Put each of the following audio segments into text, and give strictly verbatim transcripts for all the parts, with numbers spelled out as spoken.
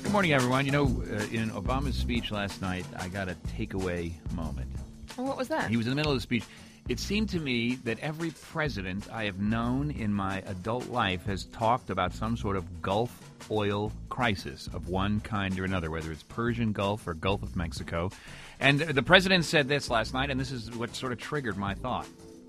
Good morning, everyone. You know, uh, in Obama's speech last night, I got a takeaway moment. Well, what was that? He was in the middle of the speech. It seemed to me that every president I have known in my adult life has talked about some sort of Gulf oil crisis of one kind or another, whether it's Persian Gulf or Gulf of Mexico. And the president said this last night, and this is what sort of triggered my thought.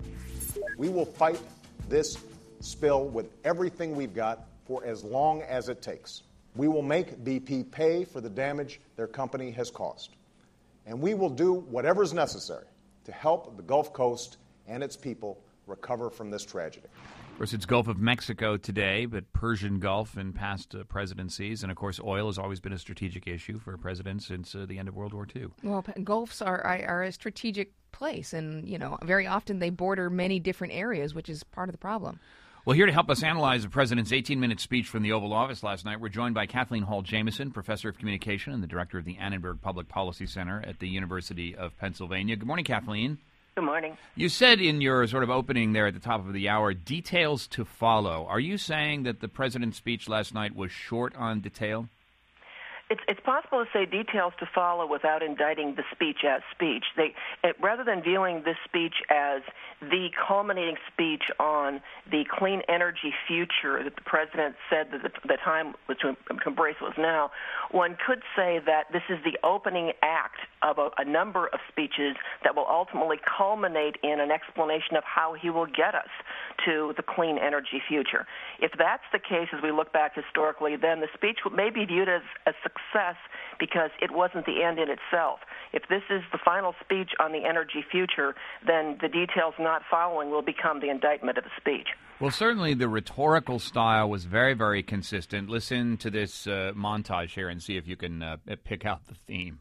We will fight this spill with everything we've got for as long as it takes. We will make B P pay for the damage their company has caused. And we will do whatever is necessary to help the Gulf Coast and its people recover from this tragedy. Of course, it's Gulf of Mexico today, but Persian Gulf in past uh, presidencies. And, of course, oil has always been a strategic issue for presidents since uh, the end of World War Two. Well, Gulfs are, are, are a strategic place, and, you know, very often they border many different areas, which is part of the problem. Well, here to help us analyze the president's eighteen-minute speech from the Oval Office last night, we're joined by Kathleen Hall Jamieson, professor of communication and the director of the Annenberg Public Policy Center at the University of Pennsylvania. Good morning, Kathleen. Good morning. You said in your sort of opening there at the top of the hour, details to follow. Are you saying that the president's speech last night was short on detail? It's, it's possible to say details to follow without indicting the speech as speech. They, it, rather than viewing this speech as the culminating speech on the clean energy future that the president said that the, the time was to embrace was now, one could say that this is the opening act of a, a number of speeches that will ultimately culminate in an explanation of how he will get us to the clean energy future. If that's the case, as we look back historically, then the speech may be viewed as a success because it wasn't the end in itself. If this is the final speech on the energy future, then the details not following will become the indictment of the speech. Well, certainly the rhetorical style was very, very consistent. Listen to this uh, montage here and see if you can uh, pick out the theme.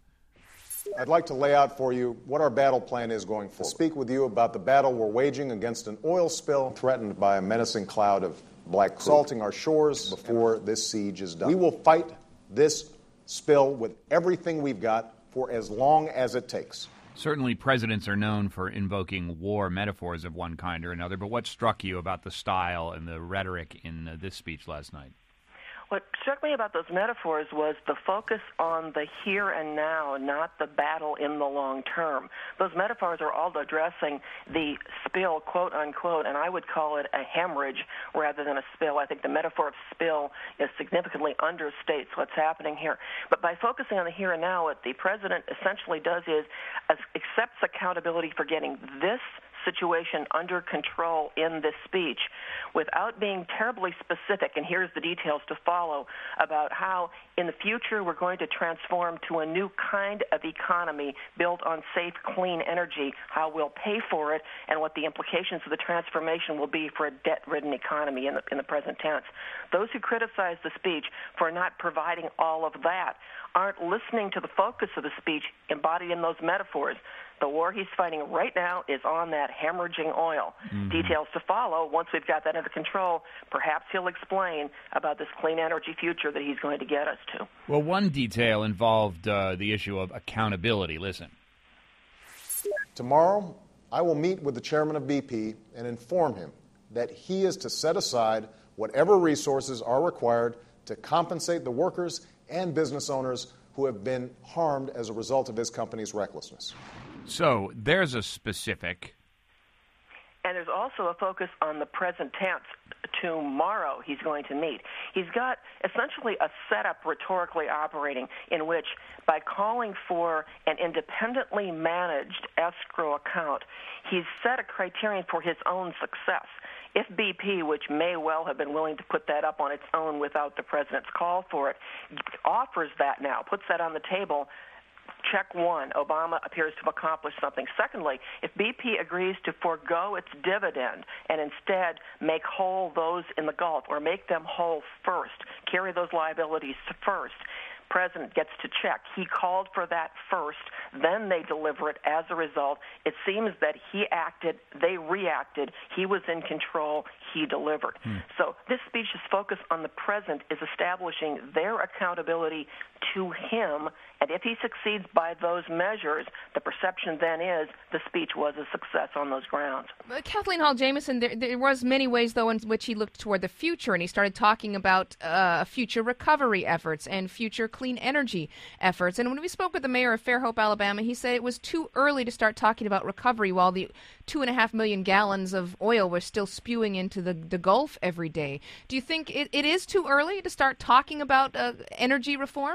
I'd like to lay out for you what our battle plan is going forward. Speak with you about the battle we're waging against an oil spill threatened by a menacing cloud of black crude, assaulting our shores before this siege is done. We will fight this spill with everything we've got for as long as it takes. Certainly presidents are known for invoking war metaphors of one kind or another, but what struck you about the style and the rhetoric in uh, this speech last night? What struck me about those metaphors was the focus on the here and now, not the battle in the long term. Those metaphors are all addressing the spill, quote unquote, and I would call it a hemorrhage rather than a spill. I think the metaphor of spill is significantly understates what's happening here. But by focusing on the here and now, what the president essentially does is accepts accountability for getting this situation under control in this speech without being terribly specific, and here's the details to follow, about how in the future we're going to transform to a new kind of economy built on safe, clean energy, how we'll pay for it, and what the implications of the transformation will be for a debt-ridden economy in the, in the present tense. Those who criticize the speech for not providing all of that aren't listening to the focus of the speech embodied in those metaphors. The war he's fighting right now is on that hemorrhaging oil. Mm-hmm. Details to follow. Once we've got that under control, perhaps he'll explain about this clean energy future that he's going to get us to. Well, one detail involved uh, the issue of accountability. Listen. Tomorrow, I will meet with the chairman of B P and inform him that he is to set aside whatever resources are required to compensate the workers and business owners who have been harmed as a result of his company's recklessness. So there's a specific. And there's also a focus on the present tense. Tomorrow he's going to meet. He's got essentially a setup rhetorically operating in which, by calling for an independently managed escrow account, he's set a criterion for his own success. If B P, which may well have been willing to put that up on its own without the president's call for it, offers that now, puts that on the table, check one, Obama appears to have accomplished something. Secondly, if B P agrees to forego its dividend and instead make whole those in the Gulf, or make them whole first, carry those liabilities first, president gets to check. He called for that first, then they deliver it. As a result, it seems that he acted, they reacted, he was in control, he delivered. Hmm. So this speech's focus on the present is establishing their accountability to him, and if he succeeds by those measures, the perception then is the speech was a success on those grounds. Uh, Kathleen Hall Jamieson, there, there was many ways, though, in which he looked toward the future, and he started talking about uh, future recovery efforts and future clean energy efforts. And when we spoke with the mayor of Fairhope, Alabama, he said it was too early to start talking about recovery while the two and a half million gallons of oil were still spewing into the, the Gulf every day. Do you think it, it is too early to start talking about uh, energy reform?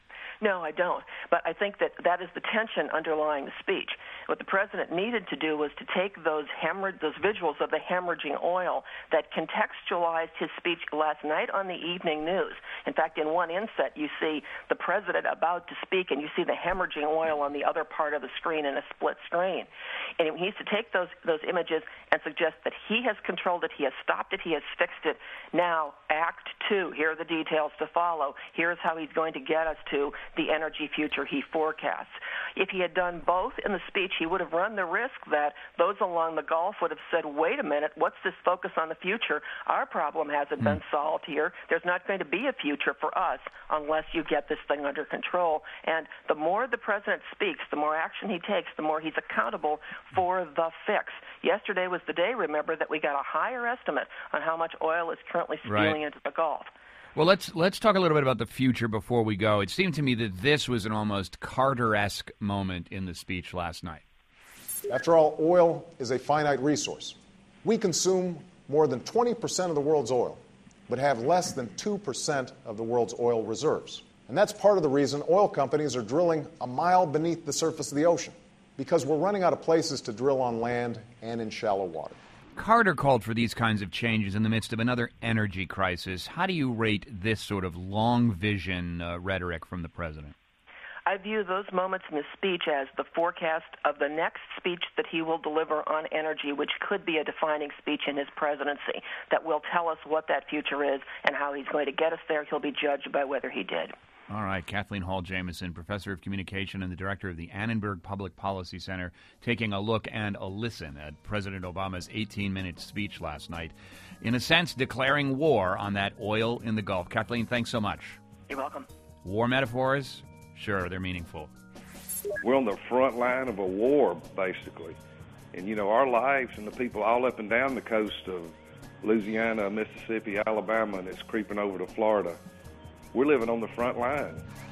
No, I don't. But I think that that is the tension underlying the speech. What the president needed to do was to take those hemorrhage, those visuals of the hemorrhaging oil that contextualized his speech last night on the evening news. In fact, in one inset, you see the president about to speak, and you see the hemorrhaging oil on the other part of the screen in a split screen. And he needs to take those those images and suggest that he has controlled it, he has stopped it, he has fixed it. Now, Act Two. Here are the details to follow. Here's how he's going to get us to the energy future he forecasts. If he had done both in the speech, he would have run the risk that those along the Gulf would have said, wait a minute, what's this focus on the future? Our problem hasn't mm. been solved here. There's not going to be a future for us unless you get this thing under control. And the more the president speaks, the more action he takes, the more he's accountable for the fix. Yesterday was the day, remember, that we got a higher estimate on how much oil is currently spewing right. into the Gulf. Well, let's let's talk a little bit about the future before we go. It seemed to me that this was an almost Carter-esque moment in the speech last night. After all, oil is a finite resource. We consume more than twenty percent of the world's oil, but have less than two percent of the world's oil reserves. And that's part of the reason oil companies are drilling a mile beneath the surface of the ocean, because we're running out of places to drill on land and in shallow water. Carter called for these kinds of changes in the midst of another energy crisis. How do you rate this sort of long vision uh, rhetoric from the president? I view those moments in his speech as the forecast of the next speech that he will deliver on energy, which could be a defining speech in his presidency that will tell us what that future is and how he's going to get us there. He'll be judged by whether he did. All right, Kathleen Hall Jamieson, professor of communication and the director of the Annenberg Public Policy Center, taking a look and a listen at President Obama's eighteen-minute speech last night, in a sense declaring war on that oil in the Gulf. Kathleen, thanks so much. You're welcome. War metaphors? Sure, they're meaningful. We're on the front line of a war, basically. And, you know, our lives and the people all up and down the coast of Louisiana, Mississippi, Alabama, and it's creeping over to Florida, we're living on the front line.